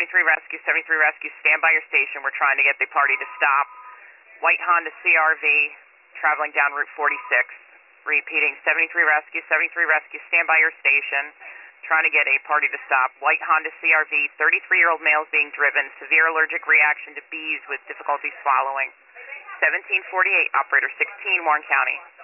Rescue, 73 Rescue, stand by your station. We're trying to get the party to stop. White Honda CRV, traveling down Route 46. Repeating, 73 Rescue, stand by your station. Trying to get a party to stop. White Honda CRV, 33-year-old male is being driven. Severe allergic reaction to bees with difficulty swallowing. 1748, operator 16, Warren County.